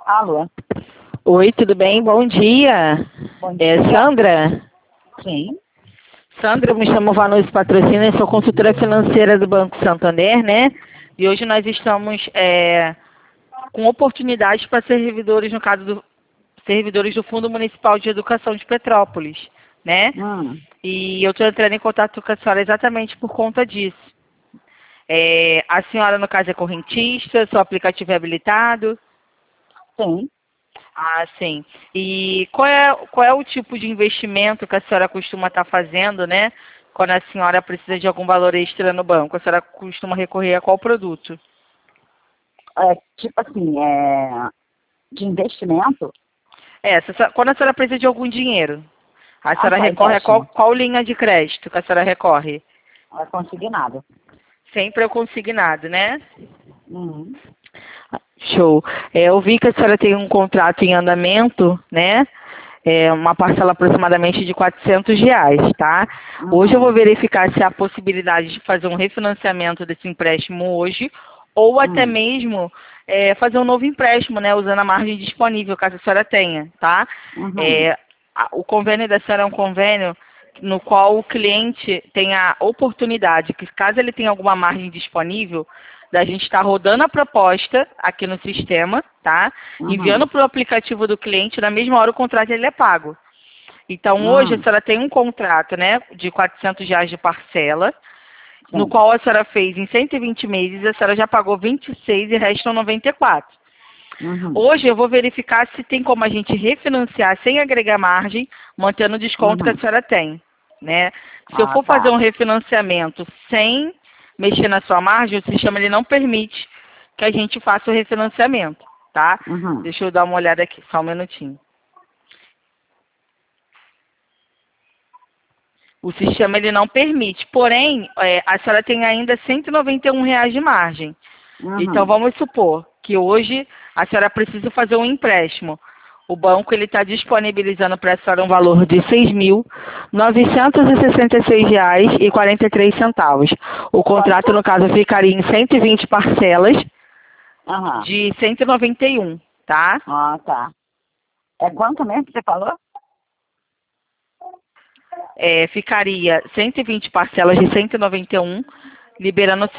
Alô? Oi, tudo bem? Bom dia. Bom É dia. Sandra? Sim. Sandra, eu me chamo Vanessa Patrocínio, eu sou consultora financeira do Banco Santander, né? E hoje nós estamos com oportunidades para servidores, no caso do servidores do Fundo Municipal de Educação de Petrópolis, né? Hum, E eu estou entrando em contato com a senhora exatamente por conta disso. A senhora, no caso, é correntista, seu aplicativo é habilitado? sim. Ah, sim. E qual é o tipo de investimento que a senhora costuma estar fazendo, né? Quando a senhora precisa de algum valor extra no banco? A senhora costuma recorrer a qual produto? Tipo assim, de investimento. Quando a senhora precisa de algum dinheiro, a Ah, senhora tá, recorre a empréstimo. qual linha de crédito que a senhora recorre? É consignado. Sempre é o consignado, né? Uhum. Show. Eu vi que a senhora tem um contrato em andamento, né? Uma parcela aproximadamente de R$ 400, tá? Hoje eu vou Uhum. verificar se há possibilidade de fazer um refinanciamento desse empréstimo hoje ou até Uhum. mesmo fazer um novo empréstimo, né? Usando a margem disponível, caso a senhora tenha, tá? Uhum. É, o convênio da senhora é um convênio no qual o cliente tem a oportunidade, que caso ele tenha alguma margem disponível, da gente estar rodando a proposta aqui no sistema, tá? Enviando Uhum. para o aplicativo do cliente, na mesma hora o contrato ele é pago. Então, hoje a Uhum. senhora tem um contrato, né, de R$ 400 de parcela, no Sim. qual a senhora fez em 120 meses, a senhora já pagou 26 e restam 94. Uhum. Hoje eu vou verificar se tem como a gente refinanciar sem agregar margem, mantendo o desconto que a Uhum. senhora tem, né? Se eu Ah, for fazer tá. um refinanciamento sem mexer na sua margem, o sistema ele não permite que a gente faça o refinanciamento, tá? Uhum. Deixa eu dar uma olhada aqui, só um minutinho. O sistema ele não permite, porém, a senhora tem ainda R$ 191 de margem. Então Uhum. vamos supor que hoje a senhora precisa fazer um empréstimo. O banco ele está disponibilizando para a senhora um valor de R$ 6.966,43. O contrato, Quanto? no caso, ficaria em 120 parcelas Aham. de 191, tá? Ah, tá. É quanto mesmo que você falou? Ficaria 120 parcelas de 191, liberando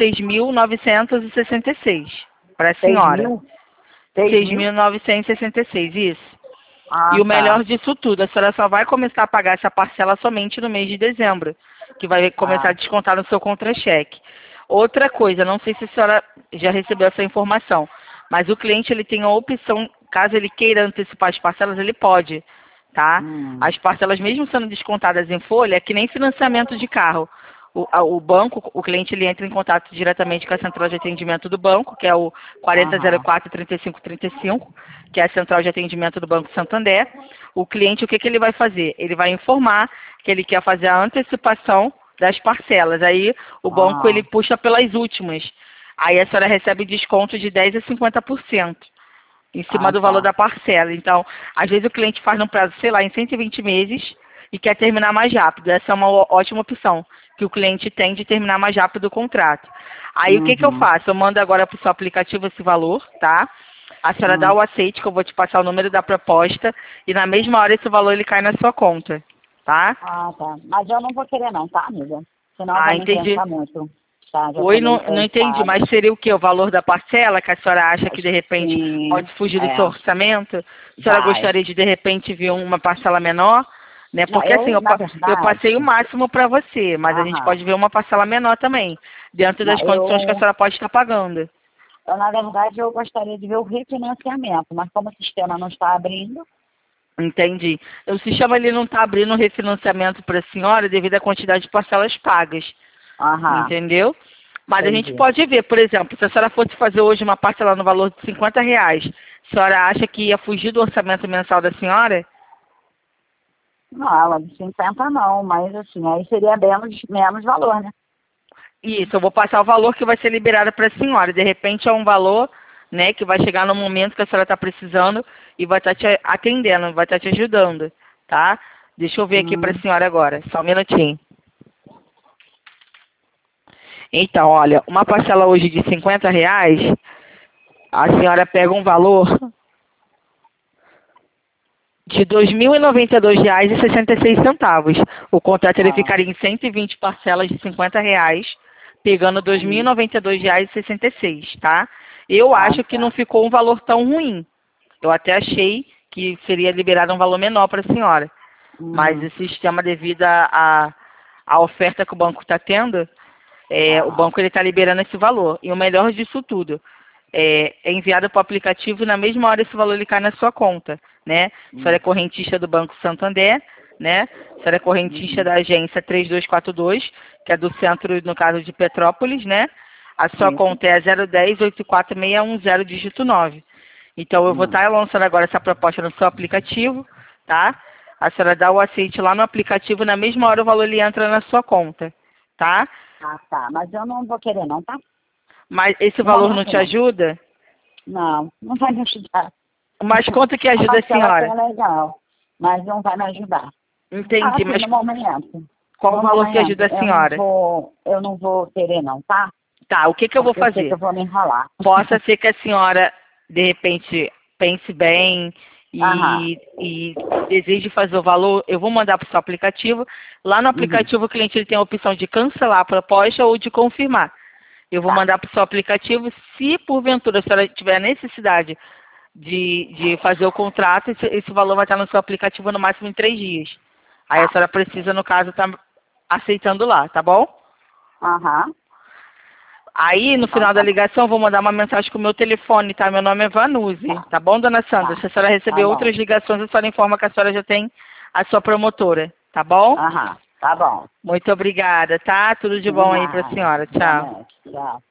6.966 para a Seis senhora. mil? 6.000? 6.966, isso. E Ah, o tá. melhor disso tudo, a senhora só vai começar a pagar essa parcela somente no mês de dezembro, que vai começar a Ah. descontar no seu contra-cheque. Outra coisa, não sei se a senhora já recebeu essa informação, mas o cliente ele tem a opção, caso ele queira antecipar as parcelas, ele pode, tá? Hum. As parcelas, mesmo sendo descontadas em folha, é que nem financiamento de carro. O banco, o cliente ele entra em contato diretamente com a central de atendimento do banco, que é o Aham. 4004-3535, que é a central de atendimento do Banco Santander. O cliente, o que ele vai fazer? Ele vai informar que ele quer fazer a antecipação das parcelas. Aí o banco ele Ah. puxa pelas últimas. Aí a senhora recebe desconto de 10% a 50% em cima Ah, do valor tá. da parcela. Então, às vezes o cliente faz num prazo, sei lá, em 120 meses e quer terminar mais rápido. Essa é uma ótima opção que o cliente tem de terminar mais rápido o contrato. Aí o que eu Uhum. faço? Eu mando agora para o seu aplicativo esse valor, tá? A senhora dá Hum. o aceite, que eu vou te passar o número da proposta, e na mesma hora esse valor ele cai na sua conta, tá? Ah, tá. Mas eu não vou querer não, tá, amiga? Senão vai Ah, me entendi. encrencar muito. Tá, já tô Oi, meio não entendi, cansada. mas seria o quê? O valor da parcela que a senhora acha que de repente Sim, pode fugir do seu é, orçamento? A senhora vai. gostaria de repente ver uma parcela menor? Né? Não, Porque assim, na eu verdade, passei o máximo para você, mas a gente aham. pode ver uma parcela menor também, dentro Não, das condições que a senhora pode estar pagando. na verdade, eu gostaria de ver o refinanciamento, mas como o sistema não está abrindo, Entendi. O sistema ele não está abrindo refinanciamento para a senhora devido à quantidade de parcelas pagas. aham, Entendeu? Mas a gente entendi. pode ver, por exemplo, se a senhora fosse fazer hoje uma parcela no valor de R$ 50, a senhora acha que ia fugir do orçamento mensal da senhora? Não, ela de 50 não, mas assim, aí seria menos valor, né? Isso, eu vou passar o valor que vai ser liberado para a senhora. De repente é um valor, né, que vai chegar no momento que a senhora está precisando e vai estar te atendendo, vai estar te ajudando, tá? Deixa eu ver aqui para a Hum, senhora agora, só um minutinho. Então, olha, uma parcela hoje de R$ 50, a senhora pega um valor de R$ 2.092,66. O contrato ele Ah. ficaria em 120 parcelas de R$ 50, pegando R$ 2.092,66, tá? Eu Ah, acho que tá. não ficou um valor tão ruim. Eu até achei que seria liberado um valor menor para a senhora. Mas esse sistema, devido à oferta que o banco está tendo, o banco está liberando esse valor. E o melhor disso tudo, é enviado para o aplicativo e na mesma hora esse valor ele cai na sua conta, né? A senhora é correntista do Banco Santander, né? A senhora é correntista da agência 3242, que é do centro, no caso de Petrópolis, né? A sua conta é 010-84610, dígito 9. Então, eu vou estar lançando agora essa proposta no seu aplicativo, tá? A senhora dá o aceite lá no aplicativo, na mesma hora o valor ele entra na sua conta, tá? Ah, tá. Mas eu não vou querer não, tá? Mas esse Não valor vou não te não. ajuda? Não, não vai me ajudar. Mas quanto que ajuda a parcela senhora? até é legal, mas não vai me ajudar. Entendi, Assim, mas no momento. qual o No valor que momento, ajuda a senhora? eu não vou querer não, tá? Tá, o que eu vou Porque eu sei que fazer? eu vou me enrolar. Possa ser que a senhora, de repente, pense bem Aham. e deseje fazer o valor, eu vou mandar para o seu aplicativo. Lá no aplicativo o cliente ele tem a opção de cancelar a proposta ou de confirmar. Eu vou Tá. mandar para o seu aplicativo. Se porventura a senhora tiver a necessidade de fazer o contrato, esse valor vai estar no seu aplicativo no máximo em 3 dias. Aí a senhora precisa, no caso, estar aceitando lá, tá bom? Aham. Aí, no Então final da tá bom. ligação, eu vou mandar uma mensagem com o meu telefone, tá? Meu nome é Vanuzi, tá bom, dona Sandra? Tá. Se a senhora receber Tá bom. outras ligações, a senhora informa que a senhora já tem a sua promotora, tá bom? Aham. Tá bom. Muito obrigada, tá? Tudo de De bom aí pra nada. senhora. Tchau. Igualmente. Tchau.